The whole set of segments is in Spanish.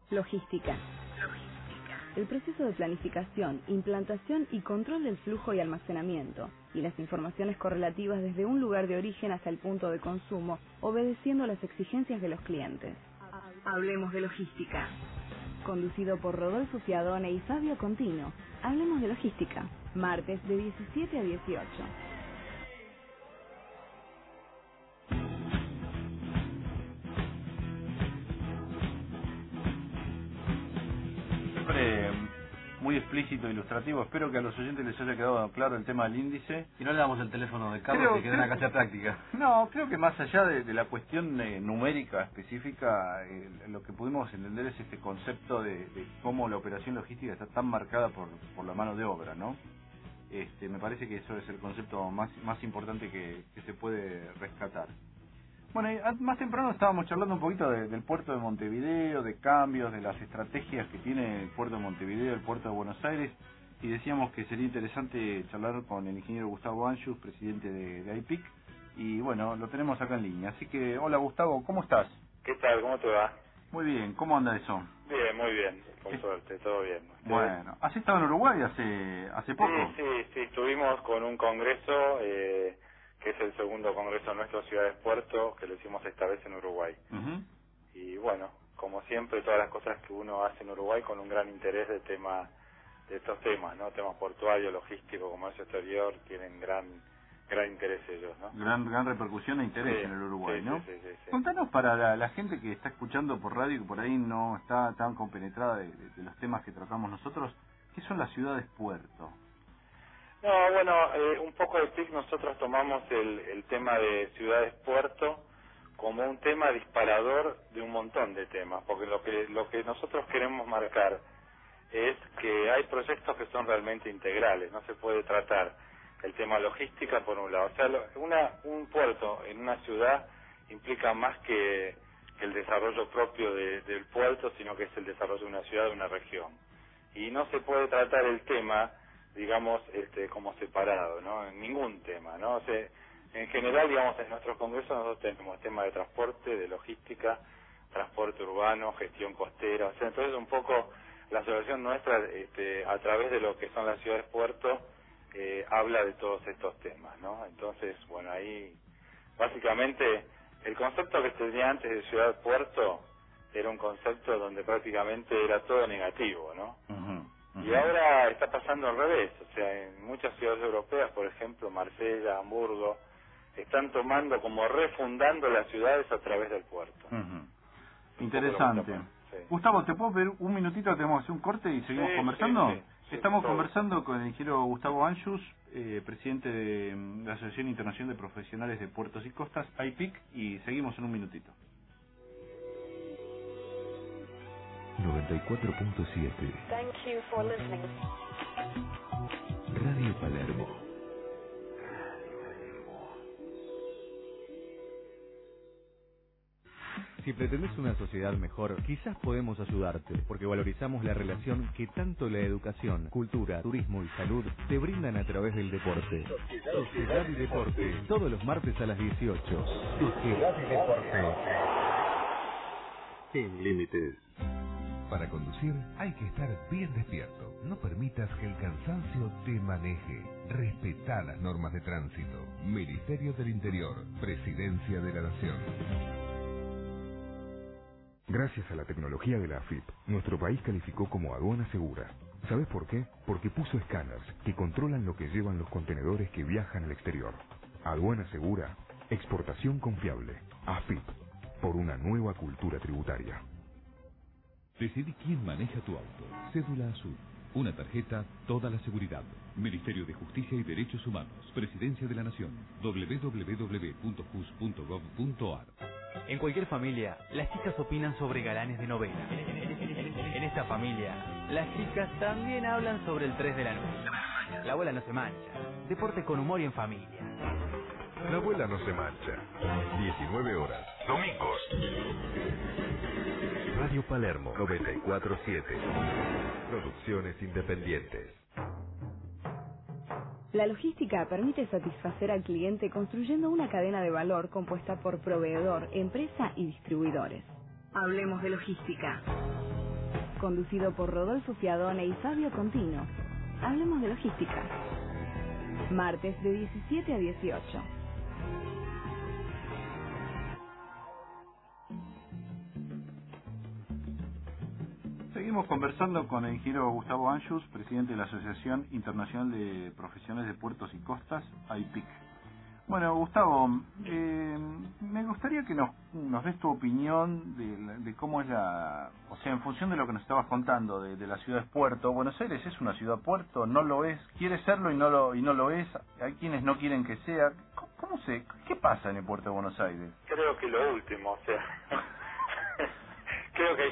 Logística. El proceso de planificación, implantación y control del flujo y almacenamiento, y las informaciones correlativas desde un lugar de origen hasta el punto de consumo, obedeciendo las exigencias de los clientes. Hablemos de logística. Conducido por Rodolfo Fiadone y Fabio Contino. Hablemos de logística. Martes de 17 a 18. Muy explícito, ilustrativo. Espero que a los oyentes les haya quedado claro el tema del índice. Y no le damos el teléfono de Carlos, que quede en la calle práctica. No, creo que más allá de la cuestión numérica específica, lo que pudimos entender es este concepto de cómo la operación logística está tan marcada por la mano de obra, ¿no? Me parece que eso es el concepto más importante que se puede rescatar. Bueno, más temprano estábamos charlando un poquito del puerto de Montevideo, de cambios, de las estrategias que tiene el puerto de Montevideo, el puerto de Buenos Aires, y decíamos que sería interesante charlar con el ingeniero Gustavo Anschutz, presidente de AIPIC, y bueno, lo tenemos acá en línea. Así que, hola Gustavo, ¿cómo estás? ¿Qué tal? ¿Cómo te va? Muy bien, ¿cómo anda eso? Bien, muy bien, por suerte, todo bien. ¿Ustedes? Bueno, ¿has estado en Uruguay hace poco? Sí, estuvimos con un congreso, que es el segundo congreso nuestro, Ciudades Puerto, que lo hicimos esta vez en Uruguay. Y bueno, como siempre, todas las cosas que uno hace en Uruguay con un gran interés de estos temas, ¿no? Temas portuarios, logísticos, comercio exterior, tienen gran interés ellos, ¿no? Gran repercusión e interés en el Uruguay, ¿no? Sí. Contanos para la gente que está escuchando por radio y que por ahí no está tan compenetrada de los temas que tratamos nosotros, ¿qué son las ciudades puerto? No, bueno, un poco de PIC nosotros tomamos el tema de ciudades puerto como un tema disparador de un montón de temas, porque lo que nosotros queremos marcar es que hay proyectos que son realmente integrales, no se puede tratar el tema logística por un lado. O sea, un puerto en una ciudad implica más que el desarrollo propio del puerto, sino que es el desarrollo de una ciudad, de una región. Y no se puede tratar el tema, digamos, como separado, ¿no? En ningún tema, ¿no? O sea, en general, digamos, en nuestros congresos nosotros tenemos temas de transporte, de logística, transporte urbano, gestión costera. O sea, entonces un poco la asociación nuestra, a través de lo que son las ciudades puerto, habla de todos estos temas, ¿no? Entonces, bueno, ahí básicamente el concepto que se tenía antes de ciudad-puerto era un concepto donde prácticamente era todo negativo, ¿no? Y ahora está pasando al revés, o sea, en muchas ciudades europeas, por ejemplo, Marsella, Hamburgo, están tomando como refundando las ciudades a través del puerto. Interesante. Sí. Gustavo, ¿te puedo pedir un minutito? Tenemos que hacer un corte y seguimos conversando. Sí, Estamos conversando con el ingeniero Gustavo Anschutz, presidente de la Asociación Internacional de Profesionales de Puertos y Costas, AIPIC, y seguimos en un minutito. 94.7 Thank you for listening. Radio Palermo. Si pretendes una sociedad mejor, quizás podemos ayudarte, porque valorizamos la relación que tanto la educación, cultura, turismo y salud te brindan a través del deporte. Sociedad y Deporte, todos los martes a las 18. Sociedad y Deporte. Sin límites. Para conducir hay que estar bien despierto. No permitas que el cansancio te maneje. Respetá las normas de tránsito. Ministerio del Interior, Presidencia de la Nación. Gracias a la tecnología de la AFIP, nuestro país calificó como aduana segura. ¿Sabes por qué? Porque puso escáneres que controlan lo que llevan los contenedores que viajan al exterior. Aduana segura, exportación confiable. AFIP, por una nueva cultura tributaria. Decidí quién maneja tu auto. Cédula azul. Una tarjeta, toda la seguridad. Ministerio de Justicia y Derechos Humanos. Presidencia de la Nación. www.jus.gov.ar. En cualquier familia, las chicas opinan sobre galanes de novela. En esta familia, las chicas también hablan sobre el 3 de la noche. La abuela no se mancha. Deporte con humor y en familia. La abuela no se mancha. 19 horas. Domingos. Radio Palermo 94.7. Producciones independientes. La logística permite satisfacer al cliente construyendo una cadena de valor compuesta por proveedor, empresa y distribuidores. Hablemos de logística. conducido por Rodolfo Fiadone y Fabio Contino. Hablemos de logística. Martes de 17 a 18. Seguimos conversando con el ingeniero Gustavo Anjus, presidente de la Asociación Internacional de Profesionales de Puertos y Costas, AIPIC. Bueno, Gustavo, me gustaría que nos des tu opinión de cómo es o sea, en función de lo que nos estabas contando de la ciudad de puerto. Buenos Aires es una ciudad puerto, no lo es, quiere serlo y no lo es. Hay quienes no quieren que sea. ¿Qué pasa en el puerto de Buenos Aires? Creo que lo último, o sea, creo que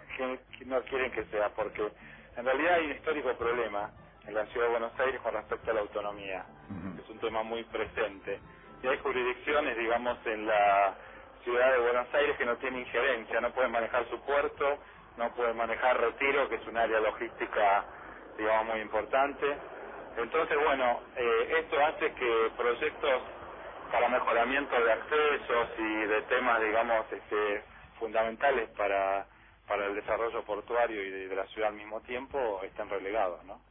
no quieren que sea, porque en realidad hay un histórico problema en la ciudad de Buenos Aires con respecto a la autonomía. Es un tema muy presente. Y hay jurisdicciones, digamos, en la ciudad de Buenos Aires que no tienen injerencia, no pueden manejar su puerto, no pueden manejar Retiro, que es un área logística, digamos, muy importante. Entonces, bueno, esto hace que proyectos para mejoramiento de accesos y de temas, digamos, fundamentales para el desarrollo portuario y de la ciudad al mismo tiempo estén relegados, ¿no?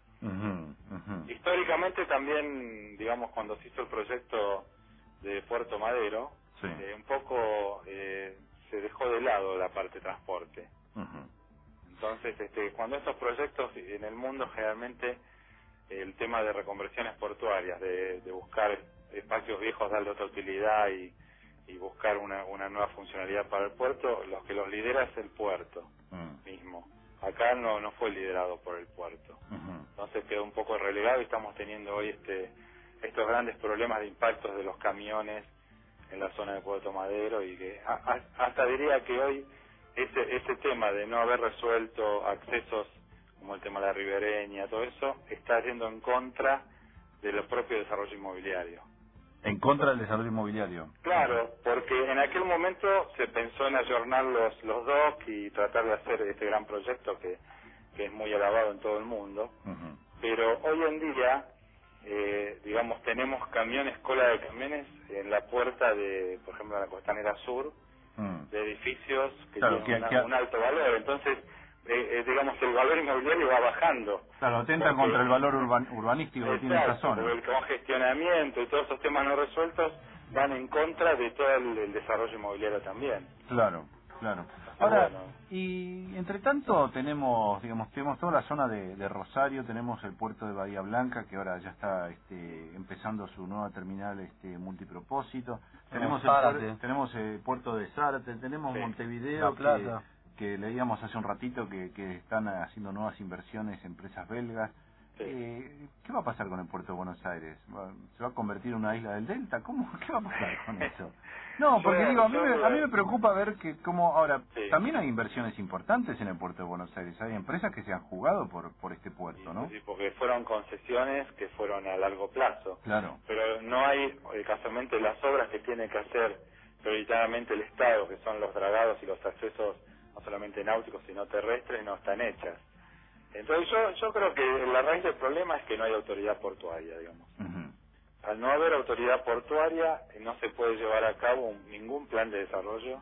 Históricamente también, digamos, cuando se hizo el proyecto de Puerto Madero, sí, un poco se dejó de lado la parte de transporte. Entonces, cuando estos proyectos en el mundo, generalmente el tema de reconversiones portuarias, de buscar espacios viejos, darle otra utilidad y buscar una nueva funcionalidad para el puerto, los que los lidera es el puerto mismo. Acá no fue liderado por el puerto. Entonces quedó un poco relegado y estamos teniendo hoy estos grandes problemas de impactos de los camiones en la zona de Puerto Madero, y que hasta diría que hoy ese tema de no haber resuelto accesos como el tema de la ribereña, todo eso, está yendo en contra de los propios desarrollo inmobiliario. ¿En contra del desarrollo inmobiliario? Claro, porque en aquel momento se pensó en ayornar los DOC y tratar de hacer este gran proyecto que es muy alabado en todo el mundo, pero hoy en día, digamos, tenemos cola de camiones en la puerta de, por ejemplo, la Costanera Sur, de edificios que tienen un alto valor. Entonces, digamos, el valor inmobiliario va bajando. Claro, atenta contra el valor urbanístico que tiene esta zona. Porque el congestionamiento y todos esos temas no resueltos van en contra de todo el desarrollo inmobiliario también. Claro. Ahora, y entre tanto tenemos toda la zona de Rosario, tenemos el puerto de Bahía Blanca, que ahora ya está empezando su nueva terminal multipropósito. Tenemos el puerto de Zárate, tenemos Montevideo, que leíamos hace un ratito que están haciendo nuevas inversiones empresas belgas. ¿Qué va a pasar con el puerto de Buenos Aires? ¿Se va a convertir en una isla del Delta? ¿Qué va a pasar con eso? No, porque a mí me preocupa ver que también hay inversiones importantes en el puerto de Buenos Aires. Hay empresas que se han jugado por este puerto, ¿no? Sí, porque fueron concesiones que fueron a largo plazo. Claro. Pero no hay, casualmente, las obras que tiene que hacer prioritariamente el Estado, que son los dragados y los accesos no solamente náuticos sino terrestres, no están hechas. Entonces yo creo que la raíz del problema es que no hay autoridad portuaria, digamos. Al no haber autoridad portuaria no se puede llevar a cabo ningún plan de desarrollo,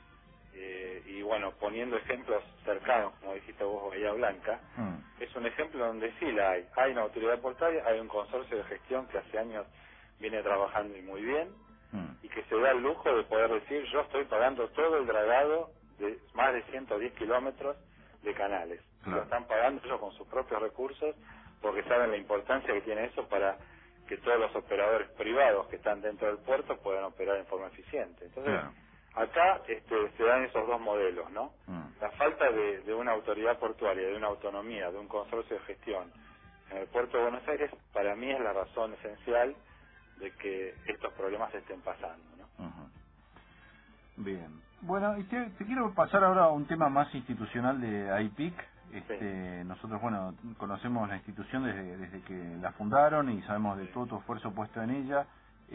y bueno, poniendo ejemplos cercanos, como dijiste vos, Bahía Blanca, es un ejemplo donde sí la hay. Hay una autoridad portuaria, hay un consorcio de gestión que hace años viene trabajando y muy bien, y que se da el lujo de poder decir: yo estoy pagando todo el dragado de más de 110 kilómetros de canales. Lo están pagando ellos con sus propios recursos, porque saben la importancia que tiene eso para que todos los operadores privados que están dentro del puerto puedan operar en forma eficiente. Entonces, acá se dan esos dos modelos, ¿no? La falta de una autoridad portuaria, de una autonomía, de un consorcio de gestión en el puerto de Buenos Aires, para mí es la razón esencial de que estos problemas estén pasando, ¿no? Bien. Bueno, y te quiero pasar ahora a un tema más institucional de AIPIC. Nosotros, conocemos la institución desde que la fundaron y sabemos de todo tu esfuerzo puesto en ella.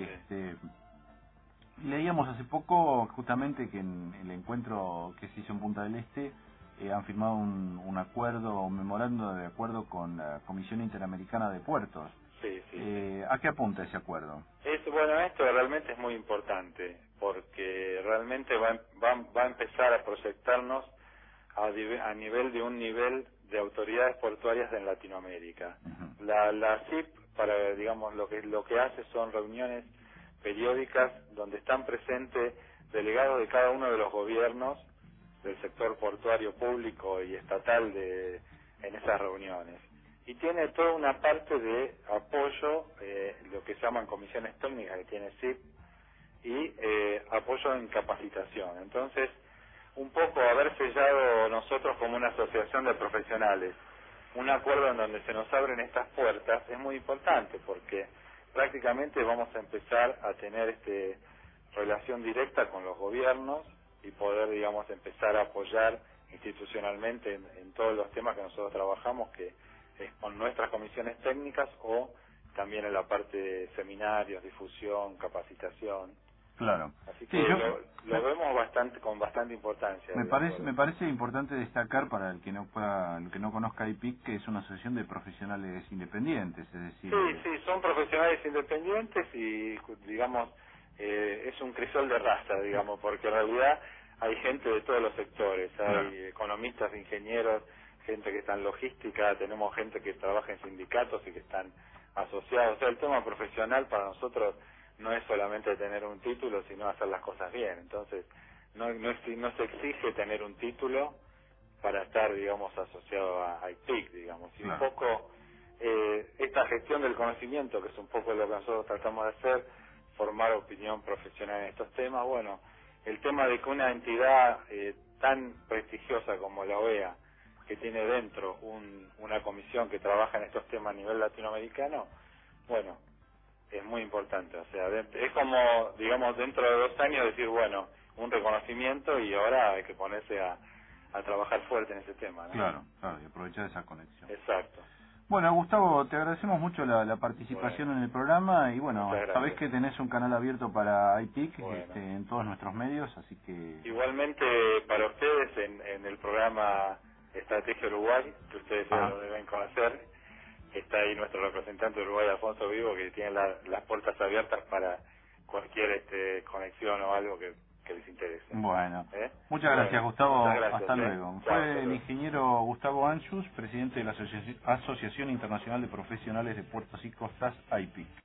Leíamos hace poco justamente que en el encuentro que se hizo en Punta del Este han firmado un acuerdo, un memorando de acuerdo con la Comisión Interamericana de Puertos. ¿A qué apunta ese acuerdo? Esto realmente es muy importante, porque realmente va a empezar a proyectarnos a nivel de un nivel de autoridades portuarias en Latinoamérica. Uh-huh. La CIP, para digamos lo que hace son reuniones periódicas donde están presentes delegados de cada uno de los gobiernos del sector portuario público y estatal en esas reuniones. Y tiene toda una parte de apoyo, lo que se llaman comisiones técnicas que tiene CIP, y apoyo en capacitación. Entonces, un poco haber sellado nosotros como una asociación de profesionales un acuerdo en donde se nos abren estas puertas es muy importante, porque prácticamente vamos a empezar a tener relación directa con los gobiernos y poder, digamos, empezar a apoyar institucionalmente en todos los temas que nosotros trabajamos, que es con nuestras comisiones técnicas o también en la parte de seminarios, difusión, capacitación. Claro. Así que sí, lo vemos con bastante importancia. Me parece importante destacar para el que no conozca IPIC que es una asociación de profesionales independientes, es decir. Sí, son profesionales independientes y, digamos, es un crisol de raza, digamos, porque en realidad hay gente de todos los sectores, hay economistas, ingenieros, gente que está en logística, tenemos gente que trabaja en sindicatos y que están asociados. O sea, el tema profesional para nosotros no es solamente tener un título, sino hacer las cosas bien. Entonces, no se exige tener un título para estar, digamos, asociado a IPIC, digamos. Y un poco esta gestión del conocimiento, que es un poco lo que nosotros tratamos de hacer, formar opinión profesional en estos temas. Bueno, el tema de que una entidad tan prestigiosa como la OEA, que tiene dentro una comisión que trabaja en estos temas a nivel latinoamericano, bueno, es muy importante. O sea, es como, digamos, dentro de 2 años decir, bueno, un reconocimiento y ahora hay que ponerse a trabajar fuerte en ese tema, ¿no? Claro, y aprovechar esa conexión. Exacto. Bueno, Gustavo, te agradecemos mucho la participación en el programa y bueno, sabés que tenés un canal abierto para IPIC en todos nuestros medios, así que... Igualmente para ustedes en el programa Estrategia Uruguay, que ustedes ya lo deben conocer, está ahí nuestro representante de Uruguay, Alfonso Vivo, que tiene las puertas abiertas para cualquier conexión o algo que les interese. Bueno, muchas gracias, Gustavo. Muchas gracias, hasta luego. Fue el ingeniero Gustavo Anschus, presidente de la Asociación Internacional de Profesionales de Puertos y Costas, IPIC.